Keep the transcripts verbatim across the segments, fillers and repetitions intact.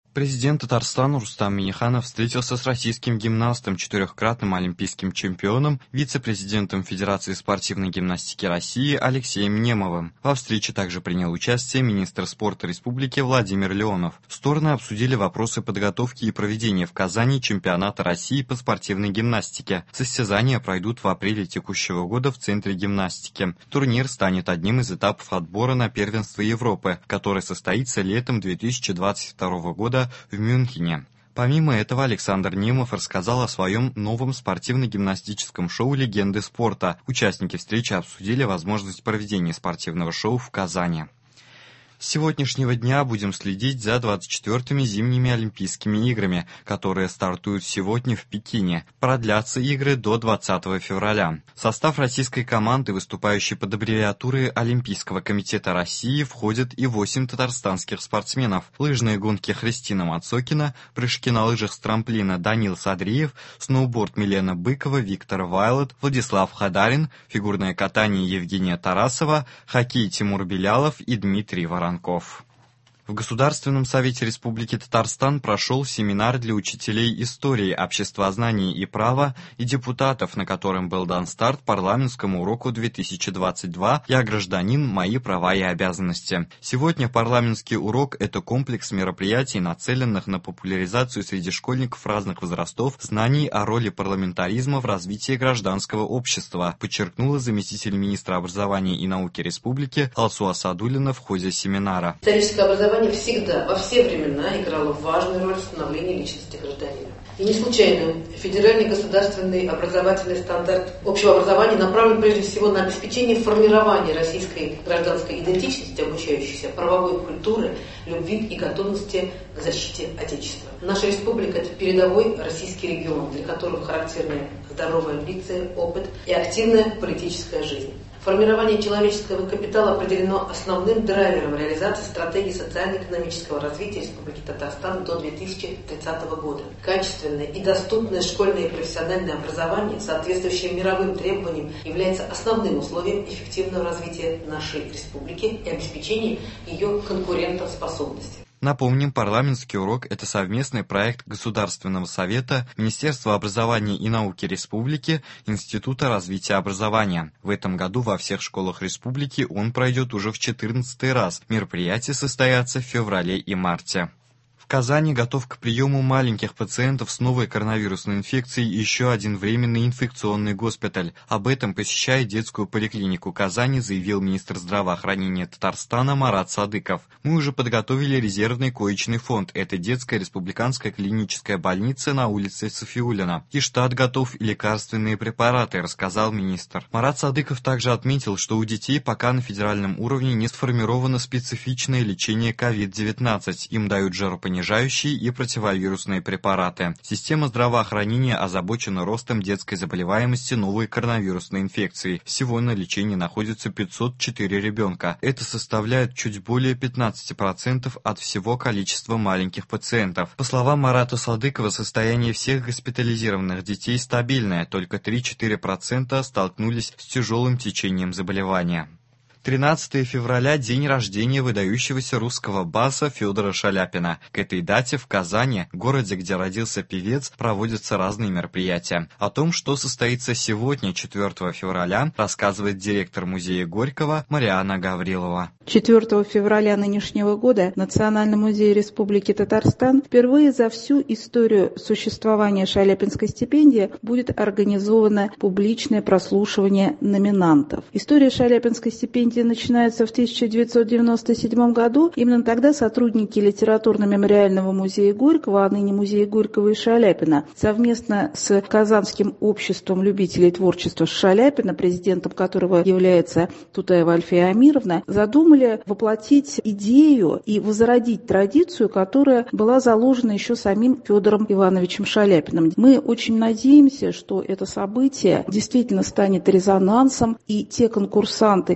Президент Татарстана Рустам Минниханов встретился с российским гимнастом, четырехкратным олимпийским чемпионом, вице-президентом Федерации спортивной гимнастики России Алексеем Немовым. Во встрече также принял участие министр спорта республики Владимир Леонов. Стороны обсудили вопросы подготовки и проведения в Казани чемпионата России по спортивной гимнастике. Состязания пройдут в апреле текущего года в Центре гимнастики. Турнир станет одним из этапов отбора на первенство Европы, который состоится летом две тысячи двадцать второго года в Мюнхене. Помимо этого, Александр Немов рассказал о своем новом спортивно-гимнастическом шоу «Легенды спорта». Участники встречи обсудили возможность проведения спортивного шоу в Казани. С сегодняшнего дня будем следить за двадцать четвёртыми зимними Олимпийскими играми, которые стартуют сегодня в Пекине. Продлятся игры до двадцатого февраля. В состав российской команды, выступающей под аббревиатурой Олимпийского комитета России, входят и восемь татарстанских спортсменов. Лыжные гонки Христина Мацокина, прыжки на лыжах с трамплина Данил Садриев, сноуборд Милена Быкова, Виктор Вайлот, Владислав Хадарин, фигурное катание Евгения Тарасова, хоккей Тимур Белялов и Дмитрий Воронков. В Государственном совете Республики Татарстан прошел семинар для учителей истории, обществознания и права и депутатов, на котором был дан старт парламентскому уроку две тысячи двадцать два «Я гражданин. Мои права и обязанности». Сегодня парламентский урок – это комплекс мероприятий, нацеленных на популяризацию среди школьников разных возрастов знаний о роли парламентаризма в развитии гражданского общества, подчеркнула заместитель министра образования и науки Республики Алсу Асадуллина в ходе семинара. Историческое образование всегда, во все времена играло важную роль в становлении личности гражданина. И не случайно федеральный государственный образовательный стандарт общего образования направлен прежде всего на обеспечение формирования российской гражданской идентичности, обучающейся правовой культуры, любви и готовности к защите Отечества. Наша республика – это передовой российский регион, для которого характерны здоровые амбиции, опыт и активная политическая жизнь. Формирование человеческого капитала определено основным драйвером реализации стратегии социально-экономического развития Республики Татарстан до две тысячи тридцатого года. Качественное и доступное школьное и профессиональное образование, соответствующее мировым требованиям, является основным условием эффективного развития нашей республики и обеспечения ее конкурентоспособности. Напомним, парламентский урок – это совместный проект Государственного совета, Министерства образования и науки Республики, Института развития образования. В этом году во всех школах республики он пройдет уже в четырнадцатый раз. Мероприятия состоятся в феврале и марте. В Казани готов к приему маленьких пациентов с новой коронавирусной инфекцией еще один временный инфекционный госпиталь. Об этом, посещая детскую поликлинику Казани, заявил министр здравоохранения Татарстана Марат Садыков. Мы уже подготовили резервный коечный фонд. Это детская республиканская клиническая больница на улице Софиуллина. И штат готов, и лекарственные препараты, рассказал министр. Марат Садыков также отметил, что у детей пока на федеральном уровне не сформировано специфичное лечение ковид девятнадцать. Им дают жаропонижающие и противовирусные препараты. Система здравоохранения озабочена ростом детской заболеваемости новой коронавирусной инфекцией. Всего на лечении находится пятьсот четыре ребенка. Это составляет чуть более пятнадцать процентов от всего количества маленьких пациентов. По словам Марата Садыкова, состояние всех госпитализированных детей стабильное, только три-четыре процента столкнулись с тяжелым течением заболевания. тринадцатого февраля – день рождения выдающегося русского баса Федора Шаляпина. К этой дате в Казани, городе, где родился певец, проводятся разные мероприятия. О том, что состоится сегодня, четвёртого февраля, рассказывает директор музея Горького Марианна Гаврилова. четвёртого февраля нынешнего года в Национальном музее Республики Татарстан впервые за всю историю существования Шаляпинской стипендии будет организовано публичное прослушивание номинантов. История Шаляпинской стипендии начинается в тысяча девятьсот девяносто седьмом году. Именно тогда сотрудники литературно-мемориального музея Горького, а ныне музея Горького и Шаляпина, совместно с Казанским обществом любителей творчества Шаляпина, президентом которого является Тутаева Альфия Амировна, задумали воплотить идею и возродить традицию, которая была заложена еще самим Федором Ивановичем Шаляпиным. Мы очень надеемся, что это событие действительно станет резонансом, и те конкурсанты, которые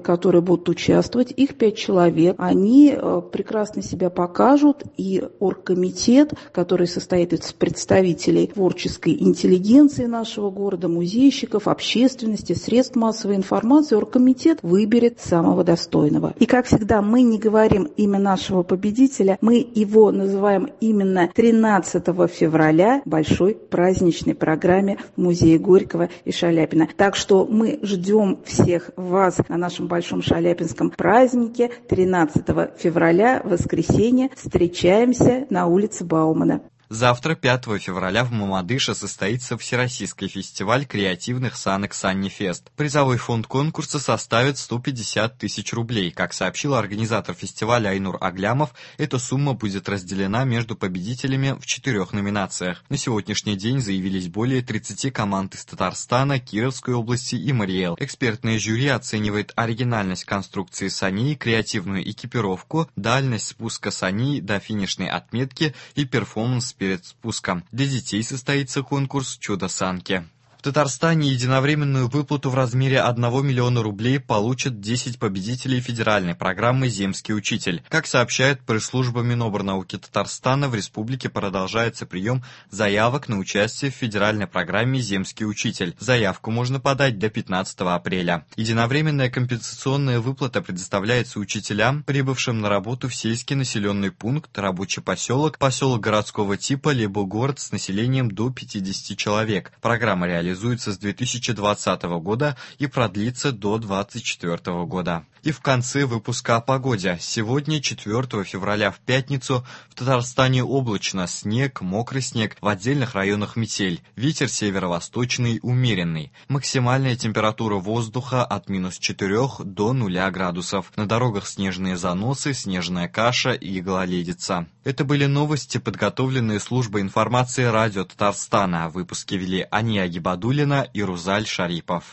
будут участвовать. Их пять человек. Они прекрасно себя покажут. И оргкомитет, который состоит из представителей творческой интеллигенции нашего города, музейщиков, общественности, средств массовой информации, оргкомитет выберет самого достойного. И, как всегда, мы не говорим имя нашего победителя, мы его называем именно тринадцатого февраля в большой праздничной программе в музее Горького и Шаляпина. Так что мы ждем всех вас на нашем большом шаляпинском празднике тринадцатого февраля, воскресенье. Встречаемся на улице Баумана. Завтра, пятого февраля, в Мамадыше состоится Всероссийский фестиваль креативных санок «Саннифест». Призовой фонд конкурса составит сто пятьдесят тысяч рублей. Как сообщил организатор фестиваля Айнур Аглямов, эта сумма будет разделена между победителями в четырех номинациях. На сегодняшний день заявились более тридцати команд из Татарстана, Кировской области и Мариэл. Экспертное жюри оценивает оригинальность конструкции саней, креативную экипировку, дальность спуска саней до финишной отметки и перформанс перед спуском. Для детей состоится конкурс «Чудо-санки». В Татарстане единовременную выплату в размере одного миллиона рублей получат десять победителей федеральной программы «Земский учитель». Как сообщает пресс-служба Минобрнауки Татарстана, в республике продолжается прием заявок на участие в федеральной программе «Земский учитель». Заявку можно подать до пятнадцатого апреля. Единовременная компенсационная выплата предоставляется учителям, прибывшим на работу в сельский населенный пункт, рабочий поселок, поселок городского типа, либо город с населением до пятидесяти человек. Программа реализуется реализуется с две тысячи двадцатого года и продлится до две тысячи двадцать четвёртого года. И в конце выпуска о погоде. Сегодня, четвёртого февраля, в пятницу, в Татарстане облачно, снег, мокрый снег, в отдельных районах метель. Ветер северо-восточный умеренный. Максимальная температура воздуха от минус четырёх до нуля градусов. На дорогах снежные заносы, снежная каша и гололедица. Это были новости, подготовленные службой информации радио Татарстана. Выпуски вели Ания Гибадуллина и Рузаль Шарипов.